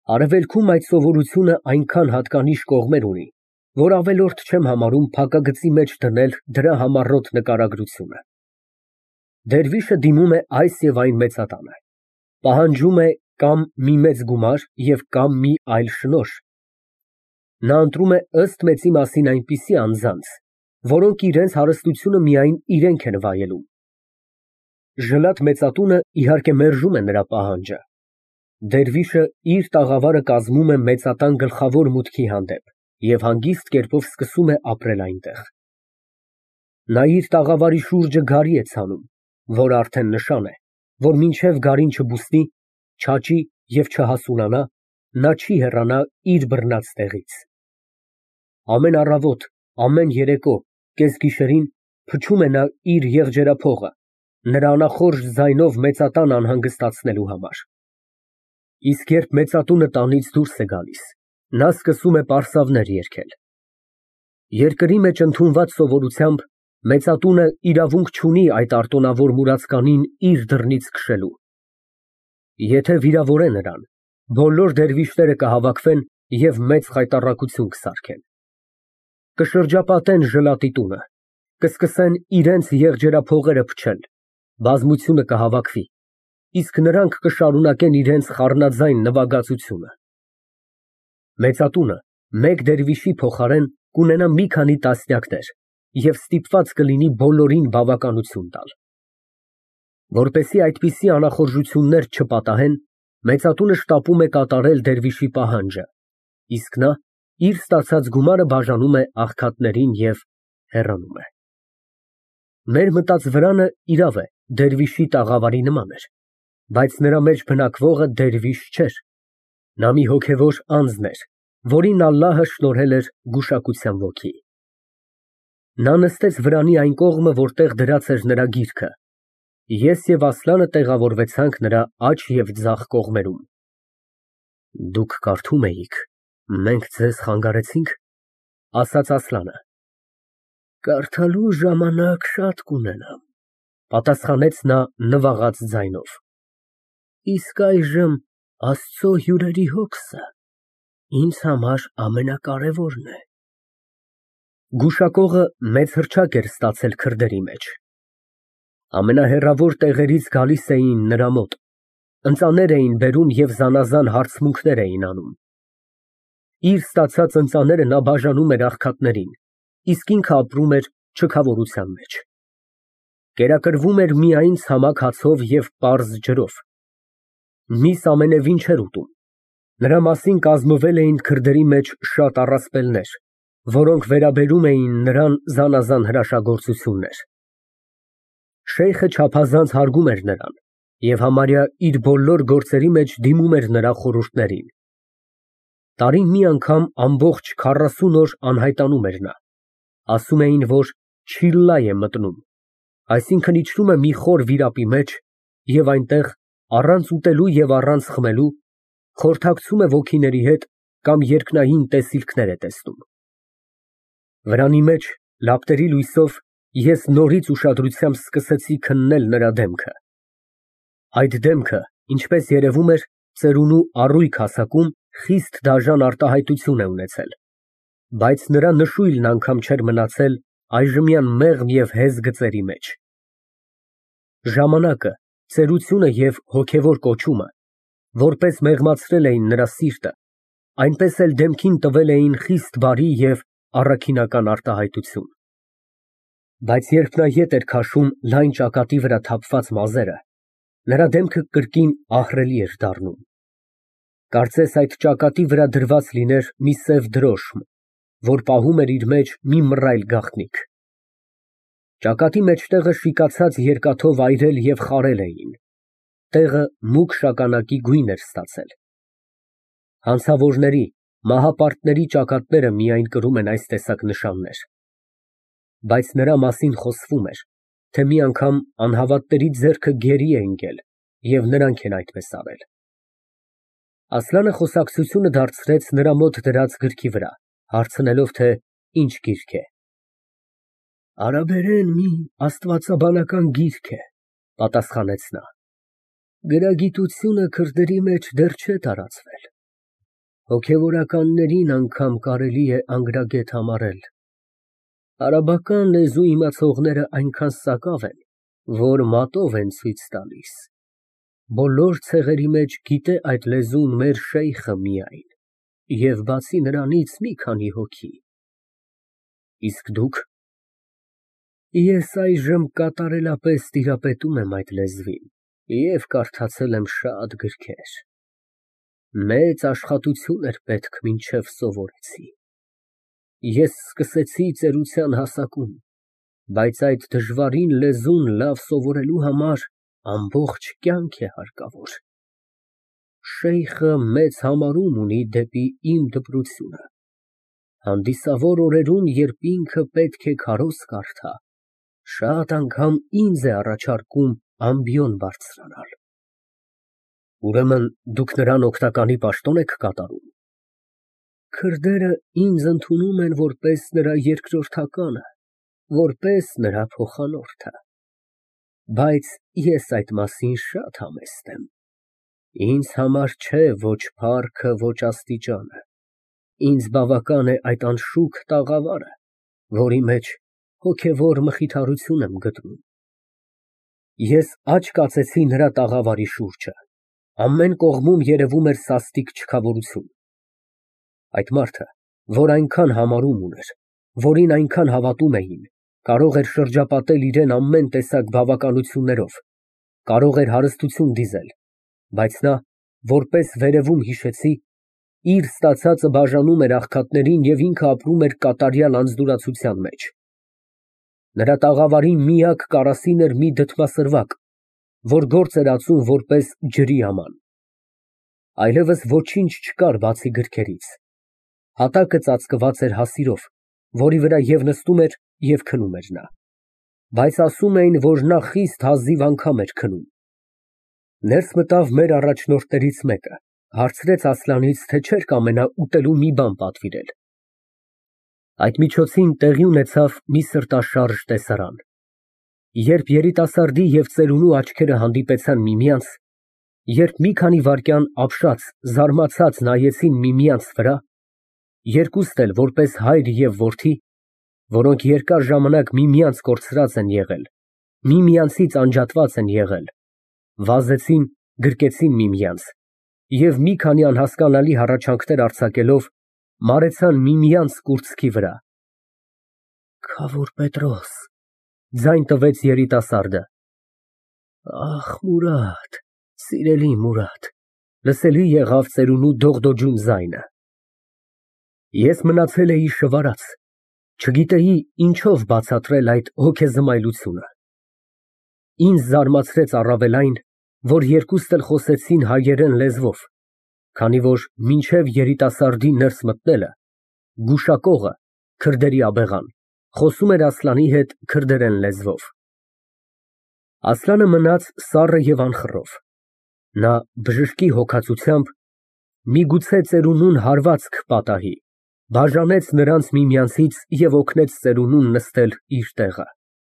Արևելքում այդ սովորությունը այնքան հատկանիշ կողմեր ունի, որ ավելորդ չեմ համարում փակագծի մեջ դնել դրա համառոտ նկարագրությունը։ Դերվիշը դիմում է այս և այն մեծատանը, պահանջում է կամ մի մեծ գումար և կամ մի այլ շնորհ։ Նա ընտրում է ըստ մեծի մասին այնպիսի անձանց, որոնք իրենց հարստությունը միայն իրենք են վայելում։ Ժլատ մեծատունը իհարկե մերժում է նրա պահանջը։ Դերվիշը իր տաղավարը կազմում է մեծատան գլխավոր մուտքի հանդեպ և հանգիստ կերպով սկսում է ապրել այնտեղ։ Նա իր տաղավարի շուրջը գարի է ցանում, որը արդեն նշան է, որ մինչև գարին չբուսնի, չաճի և չհասունանա, նա չի հեռանա իր բռնած տեղից։ Ամեն առավոտ, ամեն երեկո, կեսգիշերին փչում է նա իր եղջերափողը, նրա անախորժ ձայնով մեծատան անհանգստացնելու համար։ Իսկ երբ մեծատունը տանից դուրս է գալիս, նա սկսում է պարսավներ երգել։ Երկրի մեջ ընդունված սովորությամբ մեծատունը իրավունք չունի այդ արտոնավոր մուրացկանին իր դռնից քշելու։ Եթե վիրավորե նրան, բոլոր դերվիշները կհավաքվեն և մեծ խայտառակություն կսարքեն։ Կշրջապատեն ժլատի տունը, կսկսեն իրենց եղջերափողերը փչել, բազմությունը կհավաքվի, իսկ նրանք կշարունակեն իրենց խառնաձայն նվագածությունը։ Մեծատունը մեկ դերվիշի փոխարեն կունենա մի քանի տասնյակներ և ստիպված կլինի բոլորին բավականություն տալ։ Որպեսզի այդպիսի անախորժություններ չպատահեն, մեծատունը շտապում է կատարել դերվիշի պահանջը, իսկ նա իր ստացած գումարը բաժանում է աղքատներին և հեռանում է։ Մեր մտած վրանը, իրավ է, դերվիշի տաղավարի նման էր, բայց նրա մեջ բնակվողը դերվիշ չէր։ Նա մի հոգևոր անձն էր, որին Ալլահը շնորհել էր գուշակության ոգի։ Նա նստեց վրանի այն կողմը, որտեղ դրած էր նրա գիրքը։ Ես և Ասլանը տեղավորվեցանք նրա աջ և ձախ կողմերում։ Դուք կարդում էիք, մենք ձեզ խանգարեցի՞նք, ասաց Ասլանը։ Կարդալու ժամանակ շատ կունենամ, պատասխանեց նա նվաղած ձայնով։ Իսկ այժմ Աստծո հյուրերի հոգսը ինձ համար ամենակարևորն է։ Գուշակողը մեծ հռչակ էր ստացել քրդերի մեջ։ Ամենահեռավոր տեղերից գալիս էին նրա մոտ, ընծաներ էին բերում և զանազան հարցմունքներ էին անում։ Իր ստացած ընծաները նա բաժանում էր աղքատներին, իսկ ինքը ապրում էր չքավորության մեջ։ Կերակրվում էր միայն ցամաք հացով և պարզ ջրով։ Միս ամենևին չէր ուտում։ Նրա մասին կազմվել էին քրդերի մեջ շատ առասպելներ, որոնք վերաբերում էին նրան զանազան հրաշագործություններ։ Շեյխը չափազանց հարգում էր նրան և համարյա իր բոլոր գործերի մեջ դիմում էր նրա խորհուրդներին։ Տարին մի անգամ ամբողջ 40 օր անհայտանում էր նա։ Ասում էին, որ Չիլլա է մտնում, այսինքն իջնում է մի խոր վիրապի մեջ և այնտեղ, առանց ուտելու և առանց խմելու, խորհրդակցում է ոգիների հետ կամ երկնային տեսիլքներ է տեսնում։ Վրանի մեջ, լապտերի լույսով, ես նորից ուշադրությամբ սկսեցի քննել նրա դեմքը։ Այդ դեմքը, ինչպես երևում էր, ծերունու առույգ հասակում խիստ դաժան արտահայտություն է ունեցել, բայց նրա նշույլն անգամ չէր մնացել այժմյան մեղմ և հեզ գծերի մեջ։ Ժամանակը, ծերությունը և հոգևոր կոչումը, որպես մեղմացրել էին նրա սիրտը, այնպես էլ դեմքին տվել էին խիստ բարի և առաքինական արտահայտություն։ Բայց երբ նա ետ էր քաշում լայն ճակատի վրա թափված մազերը, նրա դեմքը կրկին ահռելի էր դառնում։ Կարծես այդ ճակատի վրա դրված լիներ մի սև դրոշմ, որ պահում էր իր մեջ մի մռայլ գաղտնիք։ Ճակատի մեջտեղը շիկացած երկաթով այրել և խարել էին, տեղը մուգ շագանակի գույն էր ստացել։ Հանցավորների, մահապարտների ճակատները միայն կրում են այս տեսակ նշաններ։ Բայց նրա մասին խոսվում էր, թե մի անգամ անհավատների ձեռքը գերի է ընկել և նրանք են այդպես արել։ Ասլանը խոսակցությունը դարձրեց նրա մոտ դրած գրքի վրա, հարցնելով, թե ինչ գիրք է։ Արաբերեն մի աստվածաբանական գիրք է, պատասխանեց նա։ Գրագիտությունը քրդերի մեջ դեռ չէ տարածվել։ Հոգևորականներին անգամ կարելի է անգրագետ համարել։ Արաբական լեզու իմացողները այնքան սակավ են, որ մատով են ցույց տալիս։ Բոլոր ցեղերի մեջ գիտե այդ լեզուն մեր շեյխը միայն, և բացի նրանից մի քանի հոգի։ Իսկ դուք։ Ես այժմ կատարելապես տիրապետում եմ այդ լեզվին և կարդացել եմ շատ գրքեր։ Մեծ աշխատություն էր պետք, մինչև սովորեցի։ Ես սկսեցի ծերության հասակում, բայց այդ դժվարին լեզուն լավ սովորելու համար ամբողջ կյանք է հարկավոր։ Շեյխը մեծ համարում ունի դեպի իմ դպրությունը։ Հանդիսավոր օրերում, երբ ինքը պետք է քարոզ կարդա, շատ անգամ ինձ է առաջարկում ամբիոն բարձրանալ։ Ուրեմն դուք նրան օգնականի պաշտոն եք կատարում։ Քրդերը ինձ ընդունում են որպես նրա երկրորդականը, որպես նրա փոխանորդը։ Բայց ես այդ մասին շատ համեստ եմ։ Ինձ համար չէ ոչ փառքը, ոչ աստիճանը։ Ինձ բավական է այդ անշուք տաղավարը, որի մեջ հոգևոր մխիթարություն եմ գտնում։ Ես աջ կացեցի նրա տաղավարի շուրջը։ Ամեն կողմում երևում էր սաստիկ չքավորություն։ Այդ մարդը, որ այնքան համարում ուներ, որին այնքան հավատում էին, կարող էր շրջապատել իրեն ամեն տեսակ բավականություններով, կարող էր հարստություն դիզել, բայց նա, որպես վերևում հիշեցի, իր ստացածը բաժանում էր աղքատներին և ինքը ապրում էր կատարյալ անձնուրացության մեջ։ Նրա տաղավարի միակ կարասին էր մի դդմասրվակ, որ գործ էր ածում որպես ջրի աման։ Այլևս ոչինչ չկար բացի գրքերից։ Հատակը ծածկված էր հասիրով, որի վրա և նստում էր, և քնում էր նա։ Բայց ասում էին, որ նա խիստ հազիվ անգամ էր քնում։ Ներս մտավ մեր առաջնորդներից մեկը, հարցրեց Ասլանից, թե չէր կամենա ուտելու մի բան պատվիրել։ Այդ միջոցին տեղի ունեցավ մի սրտաշարժ տեսարան։ Երբ երիտասարդի և ծերունու աչքերը հանդիպեցան միմյանց, երբ մի քանի վայրկյան ապշած, զարմացած նայեցին միմյանց վրա, երկուստ էլ որպես հայր և որդի, որոնք երկար ժամանակ միմյանց կորցրած են եղել, միմյանցից անջատված են եղել, վազեցին, գրկեցին միմյանց և մի քանի անհասկանալի հառաչանքներ արձակելով, մարեցան միմյանց կուրծքի վրա։ Քավոր Պետրոս, ձայն տվեց երիտասարդը։ Ախ, Մուրադ, սիրելի Մուրադ, լսելի եղավ ծերունու դողդոջուն ձայնը։ Ես մնացել էի շվարած, չգիտեի ինչով բացատրել այդ հոգեզմայլությունը։ Ինձ զարմացրեց առավել այն, որ երկուստ էլ խոսեցին հայերեն լեզվով, քանի որ մինչև երիտասարդի ներս մտնելը, գուշակողը, քրդերի աբեղան, խոսում էր Ասլանի հետ քրդերեն լեզվով։ Ասլանը մնաց սառը և անխռով։ Նա բժշկի հոգածությամբ, միգուցե ծերունուն հարվածք պատահի, բաժանեց նրանց միմյանցից և օգնեց ծերունուն նստել իր տեղը։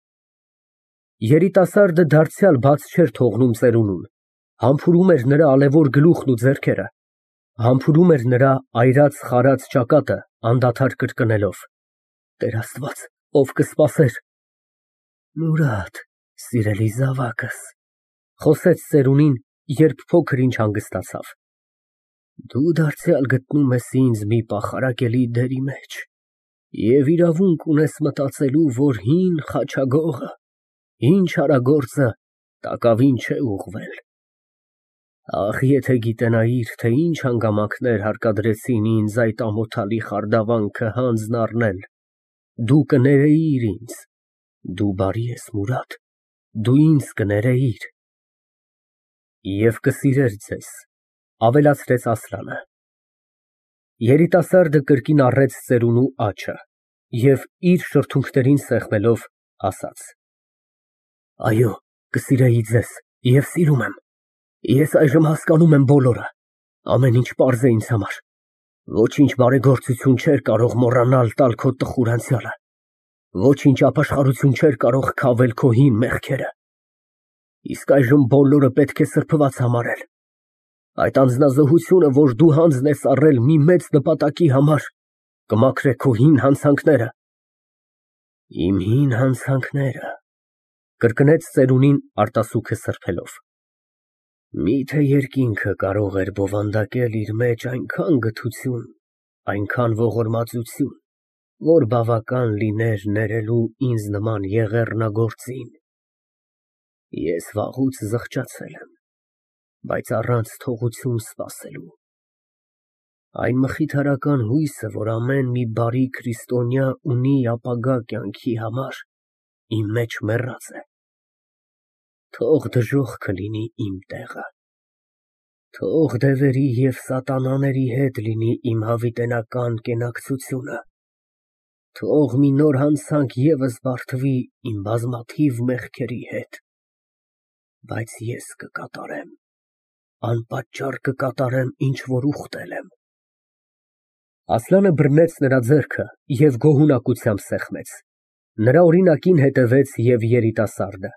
Երիտասարդը դարձյալ բաց չէր թողնում ծերունուն, համբուրում էր նրա ալևոր գլուխն ու ձեռքերը, համբուրում էր նրա այրած խարած ճակատը, անդադար կրկնելով. Տեր Աստված, ով կսպասեր։ Մուրադ, սիրելի զավակս, խոսեց ծերունին, երբ փոքր ինչ հանգստացավ։ Դու դարձյալ գտնում ես ինձ մի պախարակելի դերի մեջ և իրավունք ունես մտածելու, որ հին խաչագողը, հին չարագործը տակավին չէ ուղղվել։ Ախ, եթե գիտենայիր, թե ինչ հանգամանքներ հարկադրեցին ինձ այդ ամոթալի խարդավանքը հանձն առնել, դու կներեիր ինձ։ Դու բարի ես, Մուրադ, դու ինձ կներեիր։ Եվ կսիրեր ձեզ, ավելացրեց Ասլանը։ Երիտասարդը կրկին առեց ծերունու աջը և իր շրթունքներին սեղմելով ասաց. Այո, կսիրեի ձեզ և սիրում եմ։ Ես այժմ հասկանում եմ բոլորը, ամեն ինչ պարզ է ինձ համար։ Ոչինչ բարեգործություն չէր կարող մոռանալ տալ քո տխուր անցյալը, ոչինչ ապաշխարություն չէր կարող քավել քո հին մեղքերը։ Իսկ այժմ բոլորը պետք է սրբված համարել։ Այդ անձնազոհությունը, որ դու հանձն ես առել մի մեծ նպատակի համար, կմաքրե քո հին հանցանքները։ Իմ հին հանցանքները, կրկնեց ծերունին արտասուքը սրբելով։ Միթե երկինքը կարող էր բովանդակել իր մեջ այնքան գթություն, այնքան ողորմածություն, որ բավական լիներ ներելու ինձ նման եղեռնագործին։ Ես վաղուց զղջացել եմ, բայց առանց թողություն սպասելու։ Այն մխիթարական հույսը, որ ամեն մի բարի քրիստոնյա ունի ապագա կյանքի համար, իմ մեջ մեռած է։ Թող դժոխքը լինի իմ տեղը։ Թող դևերի և սատանաների հետ լինի իմ հավիտենական կենակցությունը։ Թող մի նոր հանցանք ևս բարդվի իմ բազմաթիվ մեղքերի հետ։ Բայց ես կկատարեմ, անպատճառ կկատարեմ, ինչ որ ուխտել եմ։ Ասլանը բռնեց նրա ձեռքը և գոհունակությամբ սեղմեց։ Նրա օրինակին հետևեց և երիտասարդը։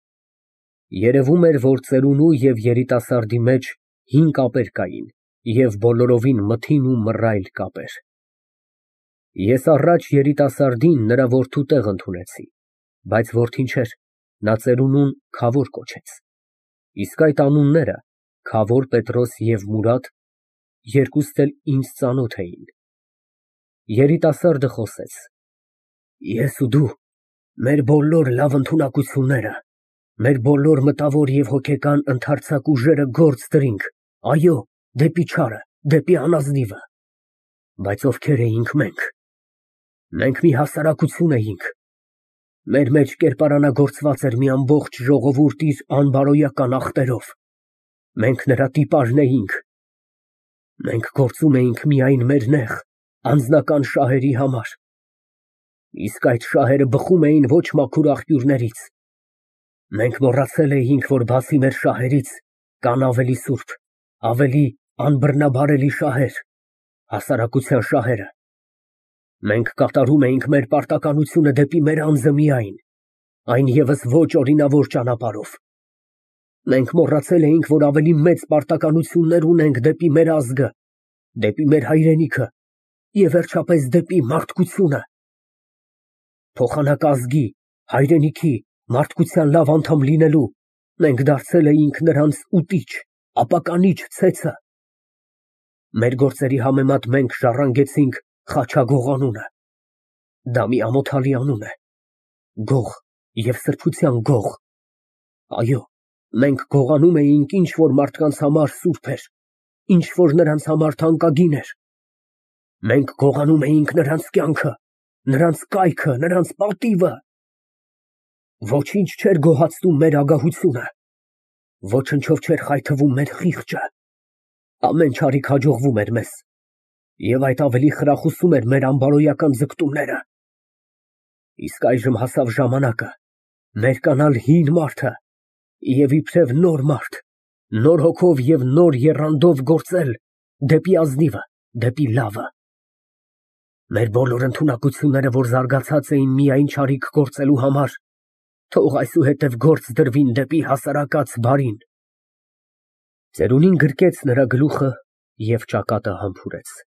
Երևում էր, որ ծերունու և երիտասարդի մեջ հին կապեր կային և բոլորովին մթին ու մռայլ կապեր։ Ես առաջ երիտասարդին նրա որդու տեղ ընդունեցի, բայց որդին չէր, նա ծերունուն Քավոր կոչեց, իսկ այդ անունները՝ Քավոր, Պետրոս և Մուրադ, երկուստ էլ ինձ ծանոթ էին։ Երիտասարդը խոսեց. Ես ու դու, մեր բոլոր լավ ընդունակությունները, մեր բոլոր մտավոր և հոգեկան ընդարձակ ուժերը գործ դրինք, այո, դեպի չարը, դեպի անազնիվը։ Բայց ովքեր էինք մենք։ Մենք մի հասարակություն էինք։ Մեր մեջ կերպարանագործված էր մի ամբողջ ժողովուրդ իր անբարոյական ախտերով։ Մենք նրա տիպարն էինք։ Մենք գործում էինք միայն մեր նեղ, անձնական շահերի համար։ Իսկ այդ շահերը բխում էին ոչ մաքուր աղբյուրներից։ Մենք մոռացել էինք, որ բացի մեր շահերից կան ավելի սուրբ, ավելի անբռնաբարելի շահեր, հասարակության շահերը։ Մենք կատարում էինք մեր պարտականությունը դեպի մեր անձը միայն, այն ևս ոչ օրինավոր ճանապարհով։ Մենք մոռացել էինք, որ ավելի մեծ պարտականություններ ունենք դեպի մեր ազգը, դեպի մեր հայրենիքը և վերջապես դեպի մարդկությունը։ Փոխանակազգի, հայրենիքի, մարդկության լավ անդամ լինելու մենք դարձել էինք նրանց ուտիչ, ապականիչ ցեցը։ Մեր գործերի համեմատ մենք ժառանգեցինք Խաչագող անունը։ Դա մի ամոթալի անուն է։ Գող և սրբության գող։ Այո, մենք գողանում էինք ինչ որ մարդկանց համար սուրբ էր, ինչ որ նրանց համար թանկագին էր։ Մենք գողանում էինք նրանց կյանքը, նրանց կայքը, նրանց պատիվը։ Ոչինչ չէր գոհացնում մեր ագահությունը, ոչնչով չէր խայթվում մեր խիղճը։ Ամեն չարիք հաջողվում էր մեզ, և այդ ավելի խրախուսում էր մեր անբարոյական ձգտումները։ Իսկ այժմ հասավ ժամանակը ներկանալ հին մարդը և իբրև նոր մարդ, նոր հոգով և նոր եռանդով գործել դեպի ազնիվը, դեպի լավը։ Մեր բոլոր ընդունակությունները, որ զարգացած էին միայն չարիք գործելու համար, թող այսուհետև գործ դրվին դեպի հասարակած բարին։ Ծերունին գրկեց նրա գլուխը և ճակատը համբուրեց։